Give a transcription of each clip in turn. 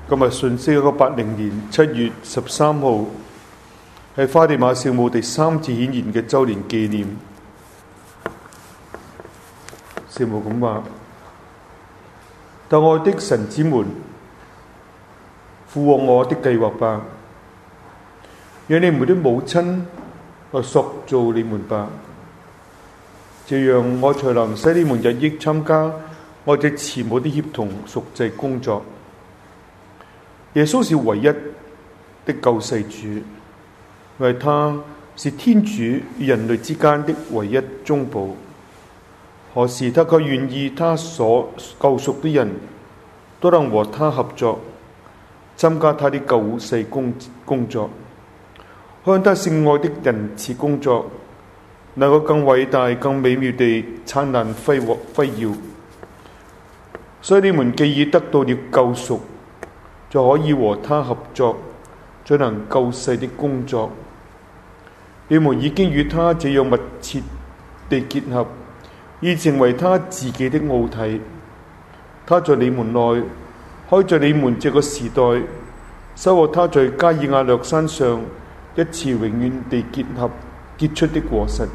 今日順息1980年7月13號，係花地瑪聖母第3次顯現嘅週年紀念。聖母咁話：但愛的神子們，附和我的計劃吧，讓你們的母親來塑造你們吧，這樣我才能使你們日益參加我這慈母的協同贖罪工作。耶穌是唯一的救世主，因為他是天主與人類之間的唯一中保。何時他卻願意他所救贖的人都能和他合作，參加他的救世工作，向他聖愛的仁慈工作能夠更偉大、更美妙地燦爛輝耀。所以你們既已得到了救贖，就可以和他合作，進行救世的工作。你們已經與他這樣密切地結合，已成為他自己的奧體。他在你們內，可以在你們這個時代收穫他在加爾亞略山上一次永遠地結出的果實。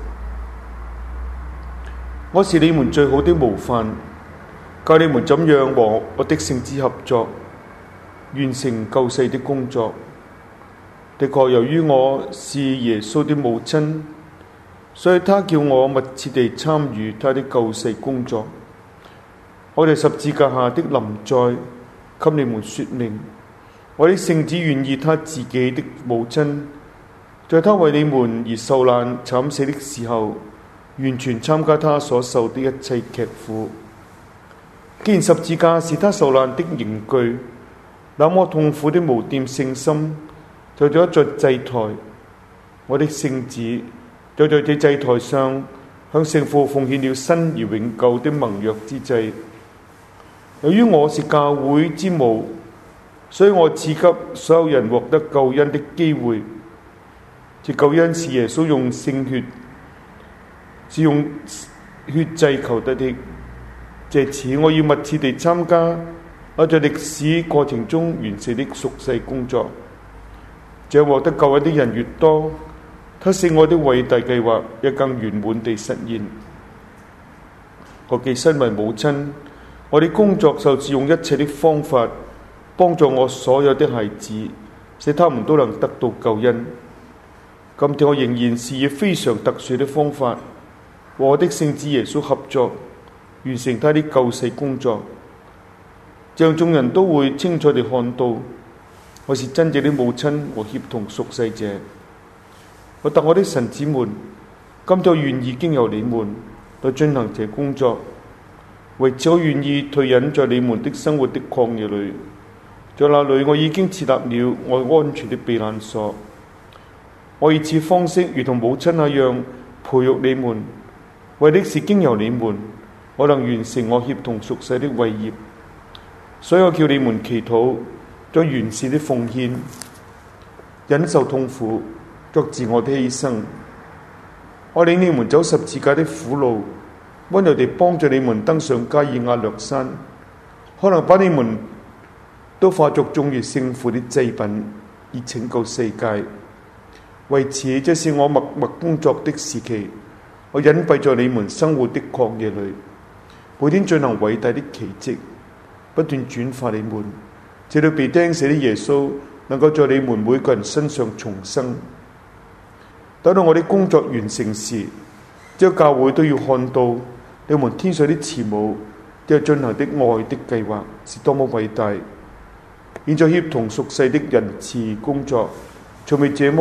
我是你們最好的模範，教你們怎樣和我的聖子合作，完成救世的工作。的確，由於我是耶穌的母親，所以他叫我密切地參與他的救世工作。我在十字架下的臨在，給你們說明，我的聖子願意他自己的母親，在他為你們而受難慘死的時候，完全參加他所受的一切劇苦。既然十字架是他受難的刑具，那麼痛苦的無玷聖心就在祭台，我的聖子就在這祭台上向聖父奉獻了新而永久的盟約之祭。由於我是教會之母，所以我賜給所有人獲得救恩的機會。這救恩是耶穌用聖血，是用血祭求得的。藉此，我要密切地參加我在歷史過程中完成的贖世工作。這獲得救恩的人越多，他聖愛的偉大計劃也更圓滿地實現。我既身為母親，我的工作就是用一切的方法幫助我所有的孩子，使他們都能得到救恩。今天我仍然是以非常特殊的方法和我的聖子耶穌合作，完成他的救世工作，這樣眾人都會清楚地看到我是真正的母親和協同贖世者。但我的神子們，今天我願意經由你們來進行這工作，為此我願意退隱在你們的生活的曠野裏，在那裏我已經設立了我安全的避難所。我以此方式如同母親那樣培育你們，為的是經由你們，我能完成我協同贖世的偉業。所以我叫你們祈禱，將完善的奉獻，忍受痛苦，作自我的犧牲。我領你們走十字架的苦路，溫柔地幫助你們登上加爾亞略山，可能把你們都化作頌悅聖父的祭品，以拯救世界。為此，這是我默默工作的時期。我隱蔽在你們生活的曠野裏，每天進行偉大的奇蹟，不斷轉化你們，直到被釘死的耶穌能夠在你們每個人身上重生。等到我的工作完成時，這個教會都要看到你們天上的慈母都要進行的愛的計劃是多麼偉大。現在協同贖世的仁慈工作，從未這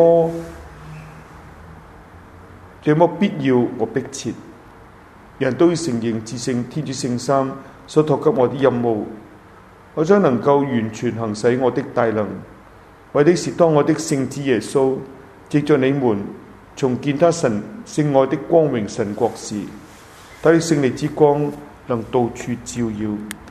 麼必要和迫切。人都要承認至聖天主聖三所託給我的任務，我將能夠完全行使我的大能，為的是當我的聖子耶穌藉着你們重建他神聖愛的光榮神國時，他的勝利之光能到處照耀。